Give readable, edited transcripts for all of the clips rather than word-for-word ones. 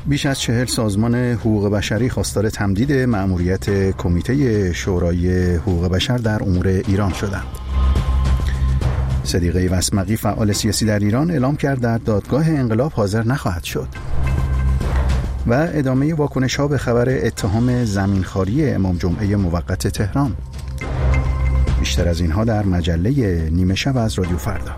بیش از 40 سازمان حقوق بشری خواستار تمدید مأموریت کمیته شورای حقوق بشر در امور ایران شدند. صدیقه وسمقی فعال سیاسی در ایران اعلام کرد در دادگاه انقلاب حاضر نخواهد شد. و ادامه واکنش‌ها به خبر اتهام زمینخواری امام جمعه موقت تهران. بیشتر از اینها در مجله نیمه شب از رادیو فردا.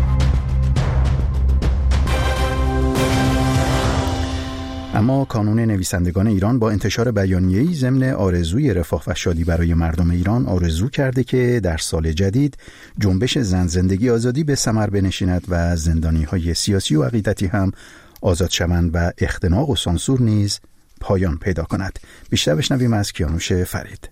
اما کانون نویسندگان ایران با انتشار بیانیه‌ای ضمن آرزوی رفاه و شادی برای مردم ایران آرزو کرده که در سال جدید جنبش زن زندگی آزادی به ثمر بنشیند و زندانی‌های سیاسی و عقیدتی هم آزاد شوند و اختناق و سانسور نیز پایان پیدا کند. بیشتر بشنویم از کیانوش فرید.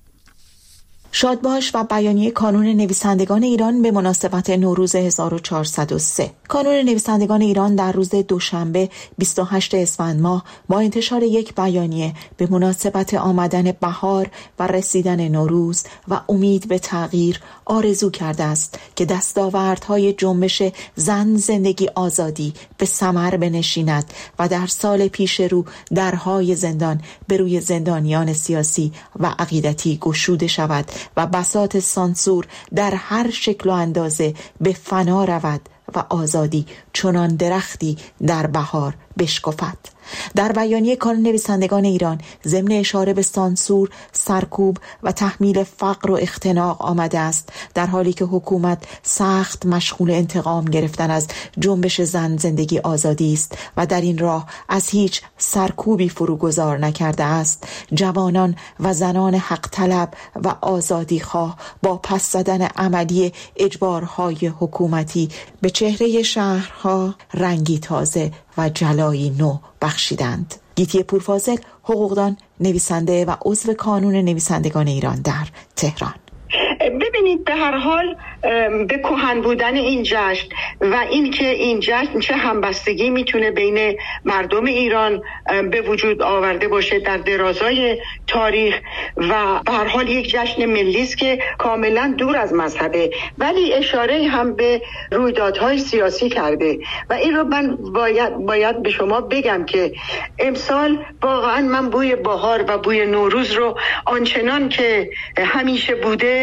شادباش و بیانیه کانون نویسندگان ایران به مناسبت نوروز 1403. کانون نویسندگان ایران در روز دوشنبه 28 اسفند ماه با انتشار یک بیانیه به مناسبت آمدن بهار و رسیدن نوروز و امید به تغییر آرزو کرده است که دستاوردهای جنبش زن زندگی آزادی به ثمر بنشیند و در سال پیش رو درهای زندان به روی زندانیان سیاسی و عقیدتی گشوده شود و بساط سانسور در هر شکل و اندازه به فنا رود و آزادی چنان درختی در بهار بشکفد. در بیانیه کانون نویسندگان ایران ضمن اشاره به سانسور، سرکوب و تحمیل فقر و اختناق آمده است، در حالی که حکومت سخت مشغول انتقام گرفتن از جنبش زن زندگی آزادی است و در این راه از هیچ سرکوبی فروگذار نکرده است. جوانان و زنان حق طلب و آزادی خواه با پس زدن عملی اجبارهای حکومتی به چهره شهرها رنگی تازه و جلایی نو بخشیدند. گیتی پورفاضل، حقوقدان، نویسنده و عضو کانون نویسندگان ایران در تهران. ببینید، به هر حال به کهن بودن این جشن و این که این جشن چه همبستگی میتونه بین مردم ایران به وجود آورده باشه در درازای تاریخ و به هر حال یک جشن ملی است که کاملا دور از مذهبه، ولی اشاره هم به رویدادهای سیاسی کرده و این رو من باید به شما بگم که امسال واقعا من بوی بهار و بوی نوروز رو آنچنان که همیشه بوده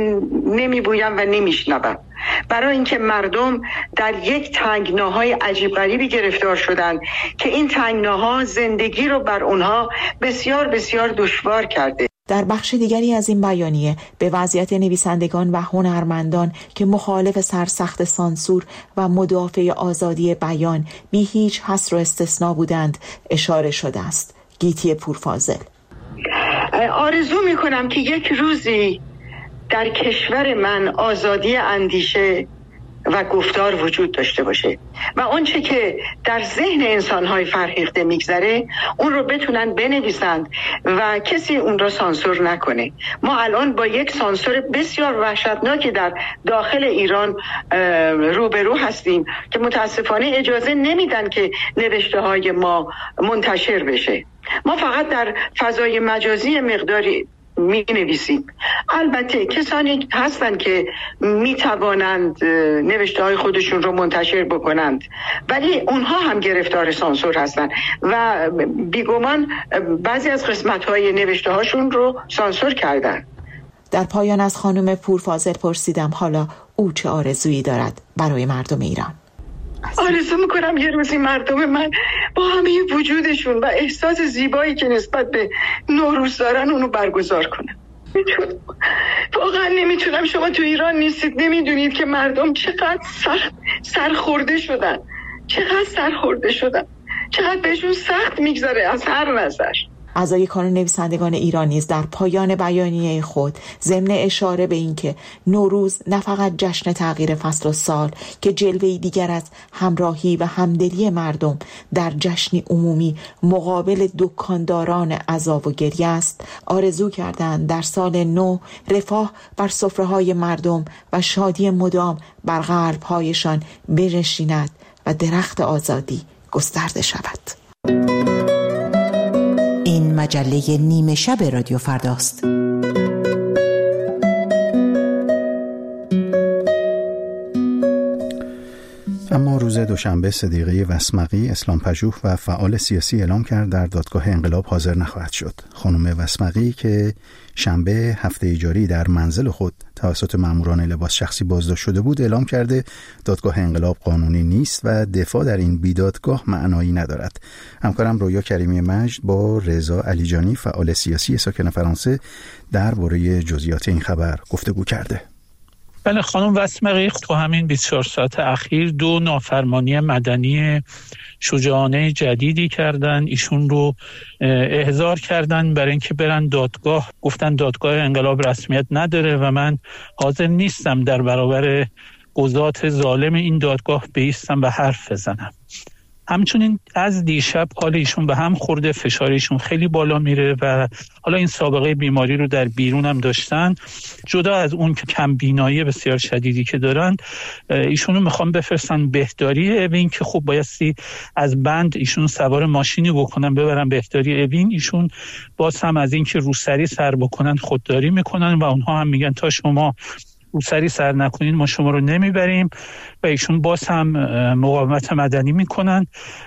نمیبویم و نمیشنوم، برای اینکه مردم در یک تنگناهای عجیب غریبی گرفتار شدند که این تنگناها زندگی رو بر اونها بسیار بسیار دشوار کرده. در بخش دیگری از این بیانیه به وضعیت نویسندگان و هنرمندان که مخالف سرسخت سانسور و مدافع آزادی بیان بی هیچ حصر و استثنا بودند اشاره شده است. گیتی پورفاضل: آرزو میکنم که یک روزی در کشور من آزادی اندیشه و گفتار وجود داشته باشه و آنچه که در ذهن انسان‌های فرهیخته میگذره اون رو بتونن بنویسند و کسی اون رو سانسور نکنه. ما الان با یک سانسور بسیار وحشتناکی در داخل ایران روبرو هستیم که متاسفانه اجازه نمیدن که نوشته‌های ما منتشر بشه. ما فقط در فضای مجازی مقداری می نویسیم. البته کسانی هستند که می توانند نوشته های خودشون رو منتشر بکنند، ولی اونها هم گرفتار سانسور هستند و بیگمان بعضی از قسمت های نوشته هاشون رو سانسور کردن. در پایان از خانم پورفاضل پرسیدم حالا او چه آرزویی دارد برای مردم ایران. آرزو میکنم یه روزی مردم من با همه وجودشون و احساس زیبایی که نسبت به نوروز دارن اونو برگزار کنن. واقعا نمیتونم. شما تو ایران نیستید، نمیدونید که مردم چقدر سرخورده شدن، چقدر بهشون سخت میگذره از هر نظر. اعضای کانون نویسندگان ایران نیز در پایان بیانیه خود ضمن اشاره به اینکه نوروز نه فقط جشن تغییر فصل و سال که جلوه‌ای دیگر از همراهی و همدلی مردم در جشنی عمومی مقابل دکانداران عذاب و گریه است، آرزو کردند در سال نو رفاه بر سفره‌های مردم و شادی مدام بر قلب‌هایشان بنشیند و درخت آزادی گسترده شود. این مجله نیمه شب رادیو فرداست. اما روز دوشنبه صدیقه وسمقی اسلامپژوه و فعال سیاسی اعلام کرد در دادگاه انقلاب حاضر نخواهد شد. خانم وسمقی که شنبه هفته جاری در منزل خود توسط ماموران لباس شخصی بازداشت شده بود اعلام کرده دادگاه انقلاب قانونی نیست و دفاع در این بیدادگاه معنایی ندارد. همکارم رویا کریمی مجد با رضا علیجانی فعال سیاسی ساکن فرانسه درباره جزئیات این خبر گفتگو کرده. بله، خانم وسمقی تو همین 24 ساعت اخیر 2 نافرمانی مدنی شجاعانه جدیدی کردن. ایشون رو احضار کردن برای اینکه برن دادگاه. گفتن دادگاه انقلاب رسمیت نداره و من حاضر نیستم در برابر قضات ظالم این دادگاه بایستم و حرف بزنم. همچنین از دیشب حال ایشون به هم خورده، فشار ایشون خیلی بالا میره و حالا این سابقه بیماری رو در بیرون هم داشتن. جدا از اون که کم بینایی بسیار شدیدی که دارن، ایشون رو میخوام بفرستن بهداری اوین که خب بایستی از بند ایشون سوار ماشینی بکنن ببرن بهداری اوین. ایشون باز هم از این که روسری سر بکنن خودداری میکنن و اونها هم میگن تا شما روسری سر نکنین ما شما رو نمیبریم و ایشون باز هم مقاومت مدنی میکنن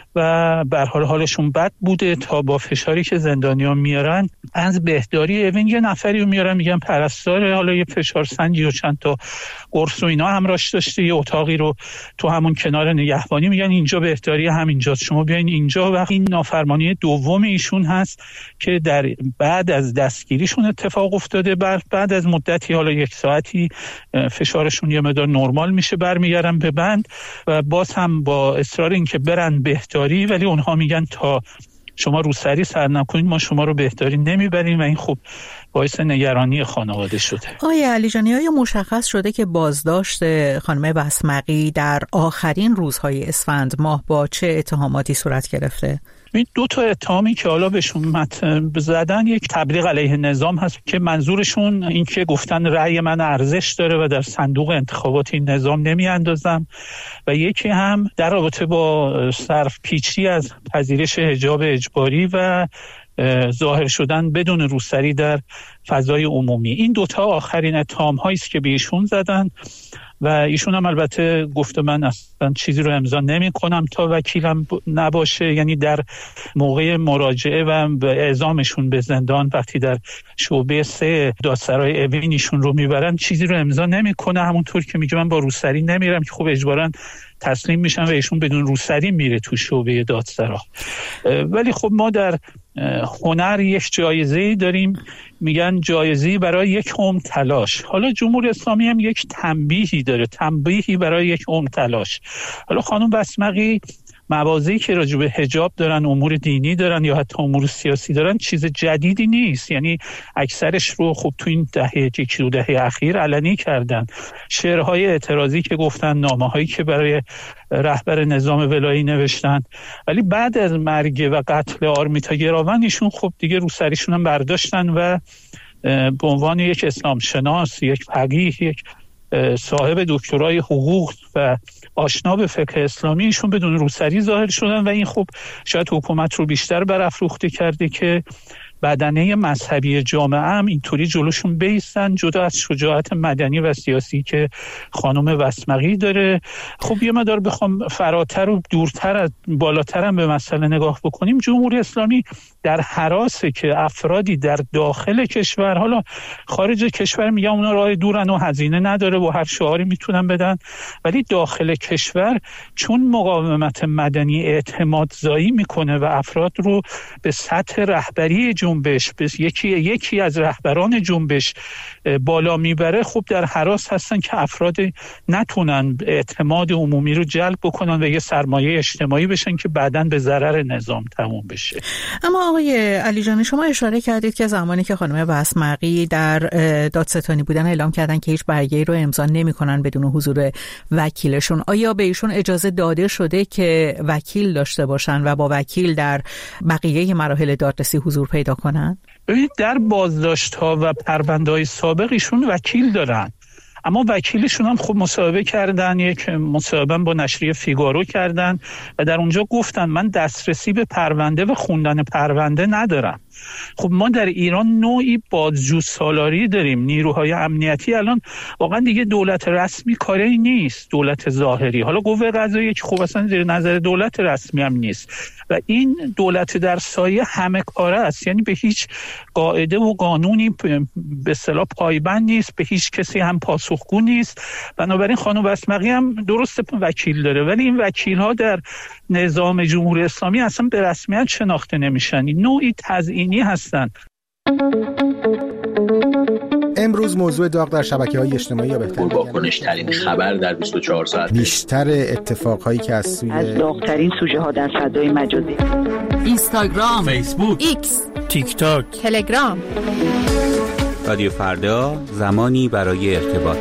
و به هر حال حالشون بد بوده تا با فشاری که زندانیان میارن از بهداری اوین یه نفری رو میارن میگن پرستاره، حالا یه فشار سنجی و چند تا قرص و اینا همراهش داشته، یه اتاقی رو تو همون کنار نگهبانی میگن اینجا بهداری همینجاست شما بیاین اینجا. و این نافرمانی دوم ایشون هست که در بعد از دستگیریشون اتفاق افتاده. بعد از مدتی حالا 1 ساعتی فشارشون یه مقدار نرمال میشه، برمیگردن به بند و باز هم با اصرار این که برن بهداری، ولی اونها میگن تا شما روسری سر نکنید ما شما رو بهداری نمیبریم و این خب باعث نگرانی خانواده شده. آقای علیجانی، آیا مشخص شده که بازداشت خانم وسمقی در آخرین روزهای اسفند ماه با چه اتهاماتی صورت گرفته؟ این 2 تا اتهامی که حالا بهشون زدن، یک تبلیغ علیه نظام هست که منظورشون این که گفتن رأی من ارزش داره و در صندوق انتخابات این نظام نمی اندازم، و یکی هم در رابطه با صرف پیچی از پذیرش حجاب اجباری و ظاهر شدن بدون روسری در فضای عمومی. این 2 تا آخرین اتهام هایی است که به ایشون زدن و ایشون هم البته گفته من اصلا چیزی رو امضا نمی کنم تا وکیلم نباشه. یعنی در موقع مراجعه و اعزامشون به زندان وقتی در شعبه 3 دادسرای اوین ایشون رو میبرن چیزی رو امضا نمی کنه، همونطور که میگه من با روسری نمیرم که خب اجباراً تسلیم میشن و ایشون بدون روسری میره تو شعبه دادسرا. ولی خب ما در هنر یک جایزه‌ای داریم، میگن جایزه‌ای برای یک عمر تلاش. حالا جمهوری اسلامی هم یک تنبیهی داره، تنبیهی برای یک عمر تلاش. حالا خانم وسمقی مواضعی که راجع به حجاب دارن، امور دینی دارن یا حتی امور سیاسی دارن چیز جدیدی نیست. یعنی اکثرش رو خب تو این یکی دو دهه اخیر علنی کردن. شعرهای اعتراضی که گفتن، نامه‌هایی که برای رهبر نظام ولایی نوشتن، ولی بعد از مرگ و قتل آرمیتا گراون ایشون خب دیگه روسریشون هم برداشتن و به عنوان یک اسلام شناس، یک فقیه، یک صاحب دکترای حقوق و آشنا به فقه اسلامی ایشون بدون روسری ظاهر شدن و این خب شاید حکومت رو بیشتر برافروخته کرده که بدنه مذهبی جامعه هم اینطوری جلوشون بیستن، جدا از شجاعت مدنی و سیاسی که خانم وسمقی داره. خب یه مقدار بخوام فراتر و دورتر از بالاتر هم به مسئله نگاه بکنیم، جمهوری اسلامی در هراسه که افرادی در داخل کشور، حالا خارج کشور میگن اونا راه دورن و هزینه نداره و هر شعاری میتونن بدن، ولی داخل کشور چون مقاومت مدنی اعتماد زایی میکنه و افراد رو به سطح رهبری جنبش، به یکی از رهبران جنبش بالا میبره، خب در هراس هستن که افراد نتونن اعتماد عمومی رو جلب بکنن و یه سرمایه اجتماعی بشن که بعداً به ضرر نظام تموم بشه. اما آقای علیجانی، شما اشاره کردید که زمانی که خانم وسمقی در دادستانی بودن اعلام کردن که هیچ برگه‌ای رو امضا نمی‌کنن بدون حضور وکیلشون. آیا به ایشون اجازه داده شده که وکیل داشته باشن و با وکیل در بقیه مراحل دادرسی حضور پیدا کنن؟ ببینید در بازداشت‌ها و پرونده‌های سابق ایشون وکیل دارن، اما وکیلشون هم خب مصاحبه کردن، یک مصاحبه با نشریه فیگارو کردن و در اونجا گفتن من دسترسی به پرونده و خوندن پرونده ندارم. خب ما در ایران نوعی بازجو سالاری داریم. نیروهای امنیتی الان واقعا دیگه دولت رسمی کاری نیست، دولت ظاهری. حالا قوه قضاییه که خب اصلا زیر نظر دولت رسمی هم نیست و این دولت در سایه همه کاره است، یعنی به هیچ قاعده و قانونی به اصطلاح پایبند نیست، به هیچ کسی هم پاسخگو نیست. بنابراین خانم بسمقی هم درست وکیل داره، ولی این وکیل ها در نظام جمهوری اسلامی اصلا به رسمیت شناخته نمیشن، نوعی تزیینی هستن. امروز موضوع داغ در شبکه‌های اجتماعی یا بهتر واکنش‌ترین خبر در 24 ساعت، بیشتر اتفاقهایی که از داغ‌ترین سوژه ها در فضای مجازی، اینستاگرام، فیسبوک، ایکس، تیک تاک، تلگرام. رادیو فردا، زمانی برای ارتباط.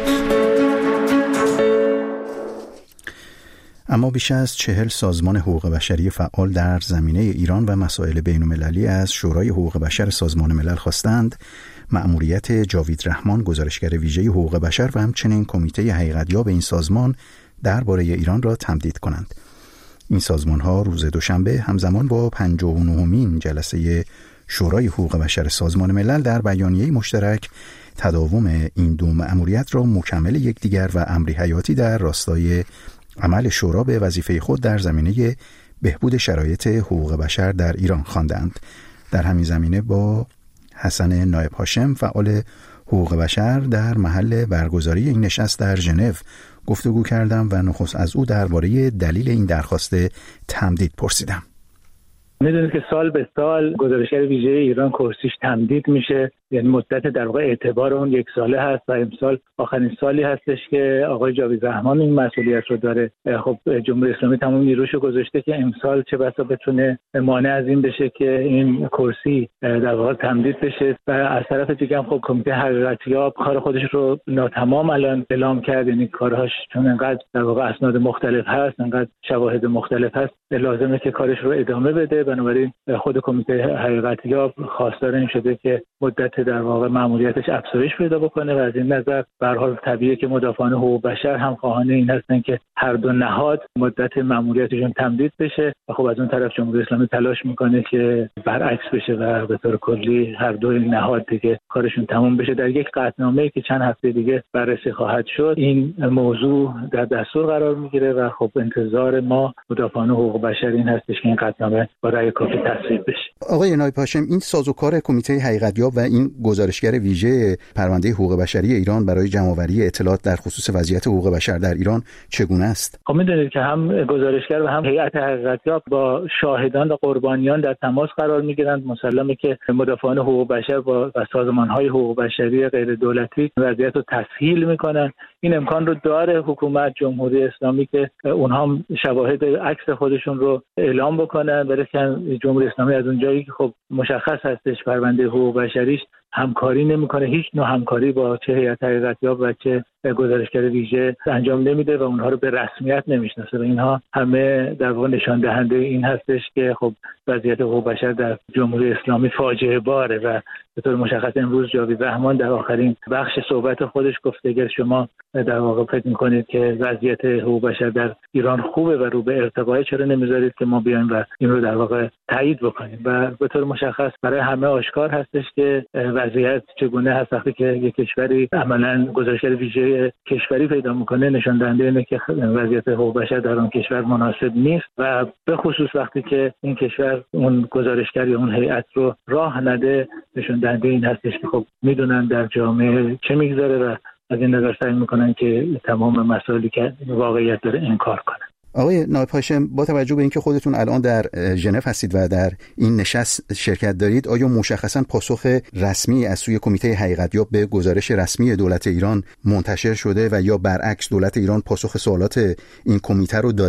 اما بیش از 40 سازمان حقوق بشری فعال در زمینه ایران و مسائل بین‌المللی از شورای حقوق بشر سازمان ملل خواستند مأموریت جاوید رحمان، گزارشگر ویژه حقوق بشر و همچنین کمیته حقیقت‌یاب این سازمان درباره ایران را تمدید کنند. این سازمان‌ها روز دوشنبه همزمان با 59مین جلسه شورای حقوق بشر سازمان ملل در بیانیه مشترک تداوم این دو مأموریت را مکمل یکدیگر و امری حیاتی در راستای عمل شورا به وظیفه خود در زمینه بهبود شرایط حقوق بشر در ایران خواندند. در همین زمینه با حسن نایب هاشم، فعال حقوق بشر، در محل برگزاری این نشست در ژنو گفتگو کردم و نخست از او درباره دلیل این درخواست تمدید پرسیدم. میدونید که سال به سال گزارشگر ویژه ایران کرسیش تمدید میشه، یعنی مدت در واقع اعتبار اون 1 ساله هست و امسال آخرین سالی هستش که آقای جاوید رحمان این مسئولیت رو داره. خب جمهوری اسلامی تمام نیروشو گذاشته که امسال چه بسا بتونه مانع از این بشه که این کرسی در واقع تمدید بشه و از طرف دیگه هم خب کمیته حقیقتیاب کار خودش رو ناتمام الان اعلام کرد، یعنی کارهاش چون انقدر در واقع اسناد مختلف هست، انقدر شواهد مختلف هست، لازمه که کارش رو ادامه بده. بنابراین خود کمیته حقیقتیاب خواستار این شده که مدت در واقع مأموریتش افزایش پیدا بکنه و از این نظر به هر حال طبیعیه که مدافعان حقوق بشر هم خواهان این هستن که هر دو نهاد مدت مأموریتشون تمدید بشه و خب از اون طرف جمهوری اسلامی تلاش میکنه که برعکس بشه و به طور کلی هر دو نهاد دیگه کارشون تموم بشه. در یک قطعنامه‌ای که چند هفته دیگه بررسی خواهد شد این موضوع در دستور قرار میگیره و خب انتظار ما مدافعان حقوق بشر این هستش که این قطعنامه با رأی کافی تصویب بشه. آقای نایب هاشم، این سازوکار کمیته حقیقتیاب و این گزارشگر ویژه پرونده حقوق بشری ایران برای جمع‌آوری اطلاعات در خصوص وضعیت حقوق بشر در ایران چگونه است؟ خب می‌دونید که هم گزارشگر و هم هیئت حقیقتیاب با شاهدان و قربانیان در تماس قرار می‌گیرند. مسلمه که مدافعان حقوق بشر با سازمان‌های حقوق بشری غیر دولتی وضعیت رو تسهیل می‌کنن. این امکان رو داره حکومت جمهوری اسلامی که اونها هم شواهد عکس خودشون رو اعلام بکنن، برای که جمهوری اسلامی از اونجایی که خب مشخص هستش پرونده حقوق بشریش همکاری نمیکنه، هیچ نوع همکاری با چه هیئت حقیقتیاب و چه گزارشگر ویژه انجام نمیده و اونها رو به رسمیت نمیشناسه و اینها همه در واقع نشان دهنده این هستش که خب وضعیت حقوق بشر در جمهوری اسلامی فاجعه باره و به طور مشخص امروز جاوید رحمان در آخرین بخش صحبت خودش گفته اگر شما در واقع فکر میکنید که وضعیت حقوق بشر در ایران خوبه و رو به ارتقا، چرا نمیذارید که ما بیایم و این رو در واقع تایید بکنیم؟ و به طور مشخص برای همه آشکار هستش که وضعیت چگونه هست. وقتی که یک کشوری عملاً گزارشگر ویژه کشوری پیدا میکنه نشان دهنده اینه که وضعیت حقوق بشر در اون کشور مناسب نیست و به خصوص وقتی که این کشور اون گزارشگر یا اون هیئت رو راه نده نشان دهنده این هستش که خب میدونن در جامعه چه میگذره و از این نظر سعی میکنن که تمام مسائلی که واقعیت داره انکار کنن. آقای نایب هاشم، با توجه به اینکه خودتون الان در ژنو هستید و در این نشست شرکت دارید، آیا مشخصاً پاسخ رسمی از سوی کمیته حقیقتیاب به گزارش رسمی دولت ایران منتشر شده و یا برعکس دولت ایران پاسخ سوالات این کمیته رو داده؟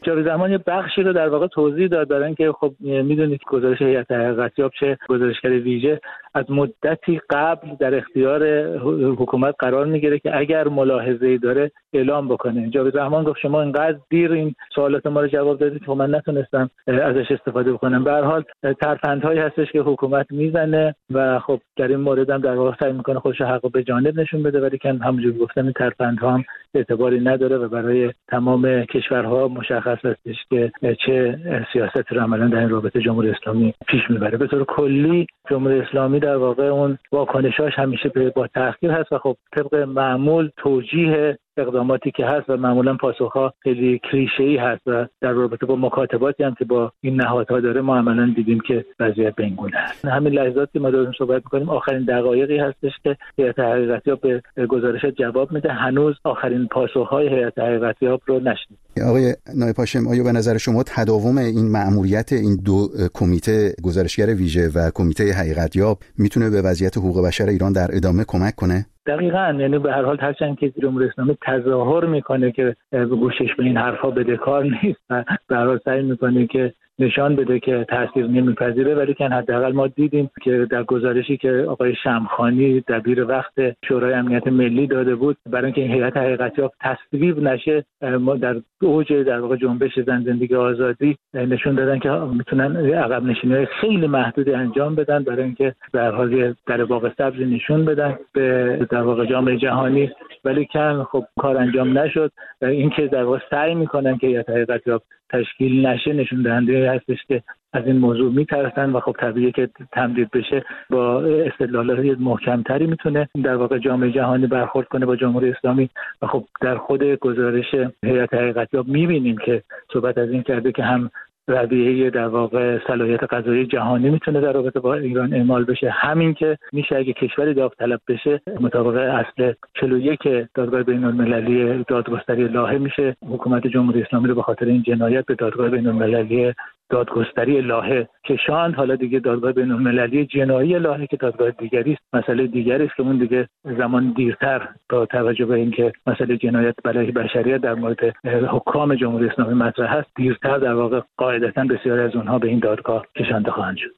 جاوید رحمان یه بخشی رو در واقع توضیح داد، برای اینکه خب میدونید گزارش هیئت تحقیقاتیاب چه گزارشگر ویژه از مدتی قبل در اختیار حکومت قرار میگیره که اگر ملاحظه‌ای داره اعلام بکنه. جاوید رحمان گفت شما اینقدر دیر این سوالات ما رو جواب دادید که من نتونستم ازش استفاده بکنم. به هر حال ترفندهایی هستش که حکومت میزنه و خب در این مورد هم در واقع سعی میکنه خودش حق به جانب نشون بده، ولی که همونجوری گفتم این ترفندها هم اعتباری نداره و برای تمام کشورها مشخص هستش که چه سیاستی رو عملاً در این رابطه جمهوری اسلامی پیش میبره. به طور کلی جمهوری اسلامی در واقع اون واکنشاش همیشه با تأخیر هست و خب طبق معمول توجیه اقداماتی که هست و معمولا پاسخها خیلی کلیشه‌ای هست و در رابطه با مکاتباتی هم که با این نهادها داره ما عملاً دیدیم که وضعیت به این گونه است. همین لحظاتی ما داریم صحبت می‌کنیم آخرین دقایقی هستش که هیئت تحقیقاتیاب به گزارشات جواب میده. هنوز آخرین پاسخ‌های هیئت تحقیقاتیاب رو نشنیدیم. آقای نایب هاشم، آیا به نظر شما تداوم این مأموریت این دو کمیته گزارشگر ویژه و کمیته حقیقتیاب میتونه به وضعیت حقوق بشر ایران در ادامه کمک کنه؟ دقیقاً، یعنی به هر حال هرچند که جمهوری اسلامی تظاهر میکنه که به گوشش به این حرفا بدهکار نیست و به هر حال سعی میکنه که نشان بده که تاثیر نمیپذیره، ولی که حداقل ما دیدیم که در گزارشی که آقای شمخانی دبیر وقت شورای امنیت ملی داده بود برای اینکه این هیئت تحقیقاتیاب تصویب نشه، ما در اوج در واقع جنبش زن زندگی آزادی نشون دادن که میتونن عقب نشینی‌های خیلی محدودی انجام بدن برای اینکه در حال در واقع سبزی نشون بدن به در واقع جامعه جهانی، ولی که خب کار انجام نشد. اینکه در واقع سعی میکنن که هیئت تحقیقاتیاب تشکیل نشه نشون دهنده هستش که از این موضوع میترسن و خب طبیعیه که تمدید بشه با استدلالات محکمتری میتونه در واقع جامعه جهانی برخورد کنه با جمهوری اسلامی و خب در خود گزارش هیئت تحقیقاتیاب میبینیم که صحبت از این کرده که هم رویه در واقع صلاحیت قضایی جهانی میتونه در رابطه با ایران اعمال بشه، همین که میشه اگه کشوری داوطلب بشه مطابق اصل 41 دادگاه بین‌المللی دادگستری لاهه میشه حکومت جمهوری اسلامی رو به خاطر این جنایت به دادگاه بین‌المللی دادگستری لاهه کشاند. حالا دیگه دادگاه بین‌المللی جنایی لاهه که دادگاه دیگری است، مسئله دیگری است که اون دیگه زمان دیرتر با توجه به اینکه مسئله جنایت علیه بشریت در مورد حکام جمهوری اسلامی مطرح است، دیرتر در واقع قاعدتاً بسیاری از اونها به این دادگاه کشانده خواهند شد.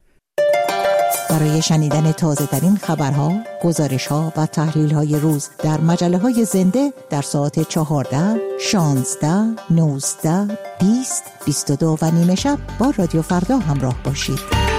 برای شنیدن تازه‌ترین خبرها، گزارش‌ها و تحلیل‌های روز در مجله‌های زنده در ساعت 14، 16، 19، 20، 22 و نیمه شب با رادیو فردا همراه باشید.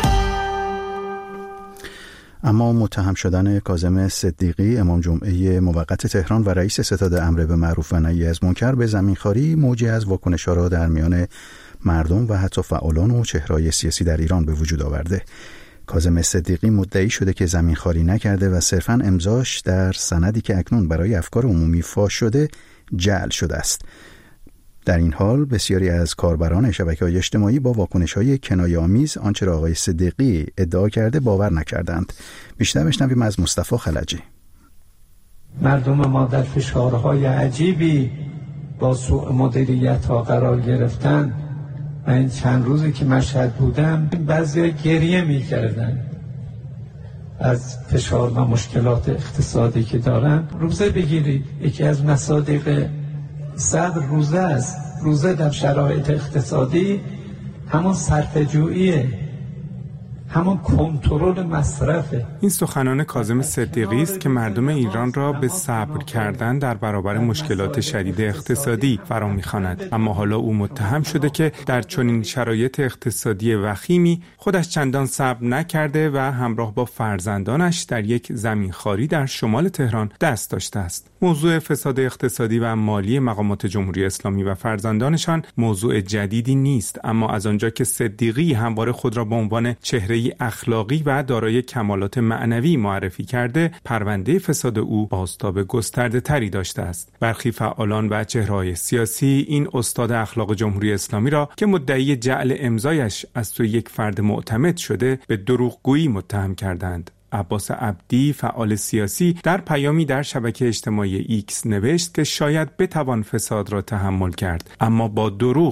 اما متهم شدن کاظم صدیقی امام جمعه موقت تهران و رئیس ستاد امر به معروف و نهی از منکر به زمینخواری موجی از واکنش‌ها را در میان مردم و حتی فعالان و چهره‌های سیاسی در ایران به وجود آورده. کاظم صدیقی مدعی شده که زمینخواری نکرده و صرفاً امضاش در سندی که اکنون برای افکار عمومی فاش شده جعل شده است. در این حال بسیاری از کاربران شبکه‌های اجتماعی با واکنش‌های کنایه‌آمیز آنچه را آقای صدیقی ادعا کرده باور نکردند. بیشتر بشنویم از مصطفی خلجی. مردم ما در فشارهای عجیبی با سوء مدیریت‌ها قرار گرفتن. من این چند روزی که مشهد بودم بعضی گریه می‌کردن از فشار و مشکلات اقتصادی که دارن. روزه بگیرید، یکی از مصادیق صبر روزه است. روزه در شرایط اقتصادی همون صرفه‌جوییه، همون کنترل مصرفه. این سخنان کاظم صدیقی است که مردم ایران را به صبر کردن در برابر مشکلات شدید اقتصادی فرا می‌خواند. اما حالا او متهم شده که در چنین شرایط اقتصادی وخیمی خودش چندان صبر نکرده و همراه با فرزندانش در یک زمینخواری در شمال تهران دست داشته است. موضوع فساد اقتصادی و مالی مقامات جمهوری اسلامی و فرزندانشان موضوع جدیدی نیست، اما از آنجا که صدیقی همواره خود را به عنوان چهره اخلاقی و دارای کمالات معنوی معرفی کرده، پرونده فساد او بازتاب گسترده تری داشته است. برخی فعالان و چهره‌های سیاسی این استاد اخلاق جمهوری اسلامی را که مدعی جعل امضایش از سوی یک فرد معتمد شده به دروغگویی متهم کردند. عباس عبدی فعال سیاسی در پیامی در شبکه اجتماعی ایکس نوشت که شاید بتوان فساد را تحمل کرد، اما با دروغ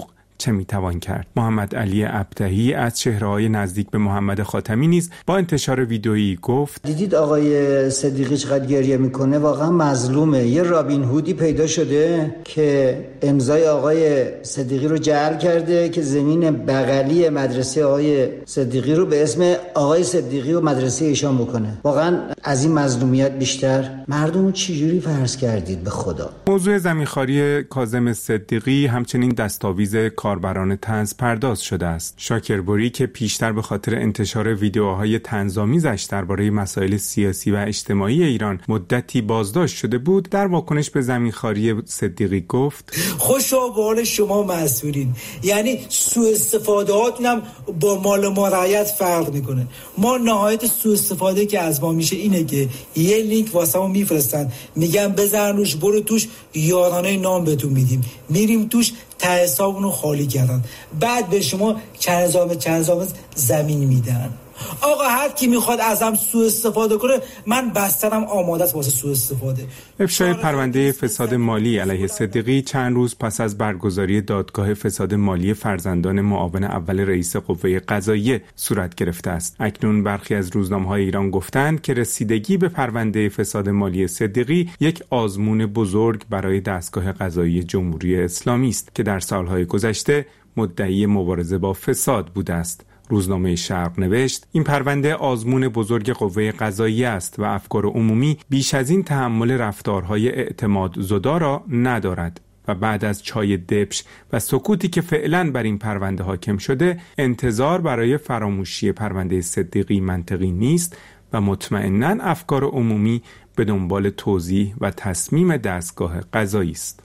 چه میتوان کرد؟ محمد علی ابتهی از چهره‌های نزدیک به محمد خاتمی نیز با انتشار ویدئویی گفت دیدید آقای صدیقی چقدر گریه میکنه، واقعا مظلومه. یه رابین هودی پیدا شده که امضای آقای صدیقی رو جعل کرده که زمین بغلی مدرسه آقای صدیقی رو به اسم آقای صدیقی و مدرسه ایشان بکنه. واقعا از این مظلومیت بیشتر مردم رو چجوری فرض کردید به خدا؟ موضوع زمینخواری کاظم صدیقی همچنین دستاویز کاربران طنز پرداز شده است. شاکربری که پیشتر به خاطر انتشار ویدیوهای طنزآمیزش درباره مسائل سیاسی و اجتماعی ایران مدتی بازداشت شده بود، در واکنش به زمینخواری صدیقی گفت: خوشا به حال شما مسئولین، یعنی سوء استفاده هاتونم با مال ما رعایت فرق میکنه. ما نهایت سوء استفاده که از ما میشه اینه که یه لینک واسمون میفرستن، میگن بزن روش، برو توش، یارانه نام بهتون میدیم، میریم توش، ته حسابونو خالی کردن، بعد به شما چند هزار زمین میدن. آقا هر کی میخواد ازم سوء استفاده کنه، من بسترم آماده است واسه سوء استفاده. افشای پرونده فساد مالی علیه صدیقی چند روز پس از برگزاری دادگاه فساد مالی فرزندان معاون اول رئیس قوه قضاییه صورت گرفته است. اکنون برخی از روزنامه‌های ایران گفتند که رسیدگی به پرونده فساد مالی صدیقی یک آزمون بزرگ برای دستگاه قضایی جمهوری اسلامی است که در سالهای گذشته مدعی مبارزه با فساد بوده است. روزنامه شرق نوشت: این پرونده آزمون بزرگ قوه قضاییه است و افکار عمومی بیش از این تحمل رفتارهای اعتمادزدا را ندارد و بعد از چای دبش و سکوتی که فعلا بر این پرونده حاکم شده، انتظار برای فراموشی پرونده صدیقی منطقی نیست و مطمئناً افکار عمومی به دنبال توضیح و تصمیم دستگاه قضایی است.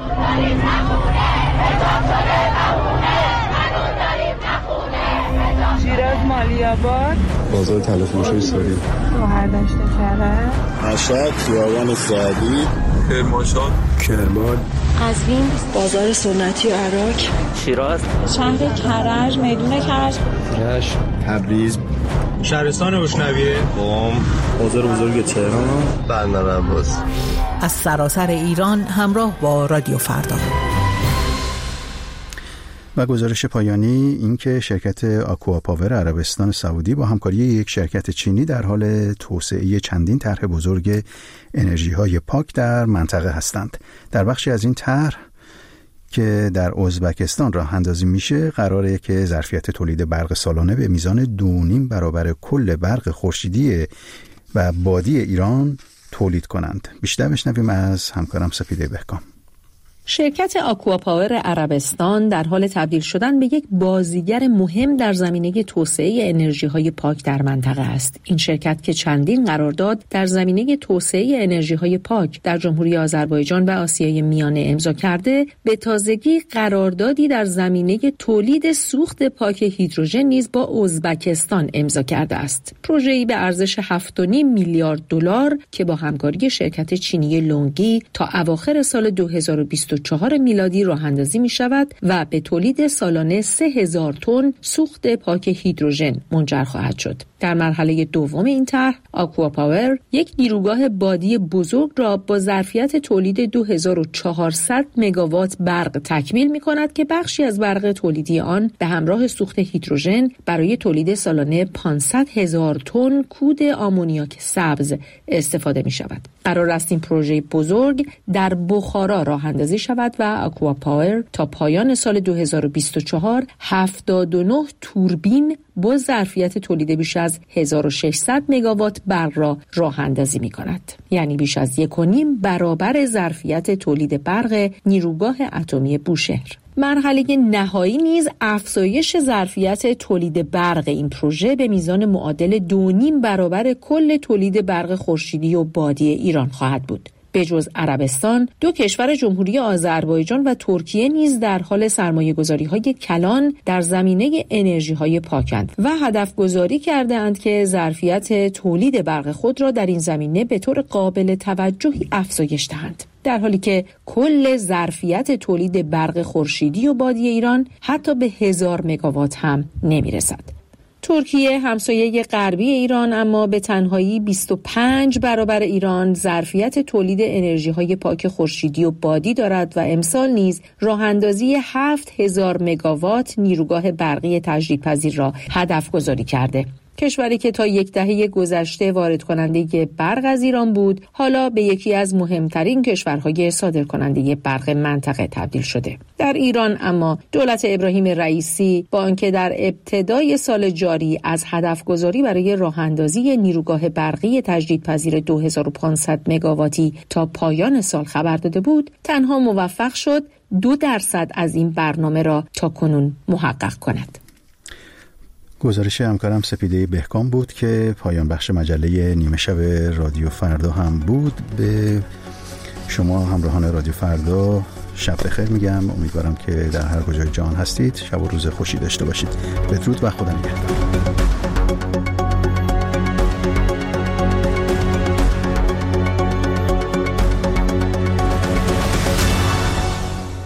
شیراز مالی‌آباد، بازار تلفروشی ساری، شهردشت کرج، مشهد، خیابان سعدی، کرمانشاه، کرمان، قزوین، بازار سنتی و عراق، شیراز، شهر کرج، میدون کرج، رشت، تبریز، شهرستان بشنویه، قم، بازار بزرگ تهران، بندر عباس. از سراسر ایران همراه با رادیو فردا. و گزارش پایانی این که شرکت آکواپاور عربستان سعودی با همکاری یک شرکت چینی در حال توسعه چندین طرح بزرگ انرژی‌های پاک در منطقه هستند. در بخشی از این طرح که در ازبکستان راه اندازی میشه، قراره که ظرفیت تولید برق سالانه به میزان 2.5 برابر کل برق خورشیدی و بادی ایران تولید کنند. بیشتر بشنویم از همکارم سپیده بهکام. شرکت آکواپاور عربستان در حال تبدیل شدن به یک بازیگر مهم در زمینه توسعه انرژی‌های پاک در منطقه است. این شرکت که چندین قرارداد در زمینه توسعه انرژی‌های پاک در جمهوری آذربایجان و آسیای میانه امضا کرده، به تازگی قراردادی در زمینه تولید سوخت پاک هیدروژن نیز با ازبکستان امضا کرده است. پروژه‌ای به ارزش 7.5 میلیارد دلار که با همکاری شرکت چینی لونگی تا اواخر سال 2024 میلادی راه اندازی می شود و به تولید سالانه 3000 تن سوخت پاک هیدروژن منجر خواهد شد. در مرحله دوم این طرح، آکواپاور یک نیروگاه بادی بزرگ را با ظرفیت تولید 2400 مگاوات برق تکمیل می کند که بخشی از برق تولیدی آن به همراه سوخت هیدروژن برای تولید سالانه 500,000 تن کود آمونیاک سبز استفاده می شود. قرار است این پروژه بزرگ در بخارا راه اندازی شود و آکواپاور تا پایان سال 2024 79 توربین با ظرفیت تولید بیش از 1600 مگاوات برق را راه اندازی می کند. یعنی بیش از 1.5 برابر ظرفیت تولید برق نیروگاه اتمی بوشهر. مرحله نهایی نیز افزایش ظرفیت تولید برق این پروژه به میزان معادل 2.5 برابر کل تولید برق خورشیدی و بادی ایران خواهد بود. به جز عربستان، دو کشور جمهوری آذربایجان و ترکیه نیز در حال سرمایه‌گذاری‌های کلان در زمینه انرژی‌های پاکند و هدف گذاری کرده‌اند که ظرفیت تولید برق خود را در این زمینه به طور قابل توجهی افزایش دهند. در حالی که کل ظرفیت تولید برق خورشیدی و بادی ایران حتی به 1000 مگاوات هم نمی‌رسد. ترکیه همسایه غربی ایران اما به تنهایی 25 برابر ایران ظرفیت تولید انرژی‌های پاک خورشیدی و بادی دارد و امسال نیز راه‌اندازی 7000 مگاوات نیروگاه برقی تجدیدپذیر را هدف گذاری کرده. کشوری که تا یک دهه گذشته وارد کننده برق از ایران بود، حالا به یکی از مهمترین کشورهای صادر کننده برق منطقه تبدیل شده. در ایران اما دولت ابراهیم رئیسی با آنکه در ابتدای سال جاری از هدف گذاری برای راه اندازی نیروگاه برقی تجدیدپذیر 2500 مگاواتی تا پایان سال خبر داده بود، تنها موفق شد 2% از این برنامه را تا کنون محقق کند. گزارش همکارم سپیده بهکام بود که پایان بخش مجله نیمه شب رادیو فردا هم بود. به شما همراهان رادیو فردا شب بخیر میگم. امیدوارم که در هر کجای جهان هستید شب و روز خوشی داشته باشید. بدرود و خدا نگهدار.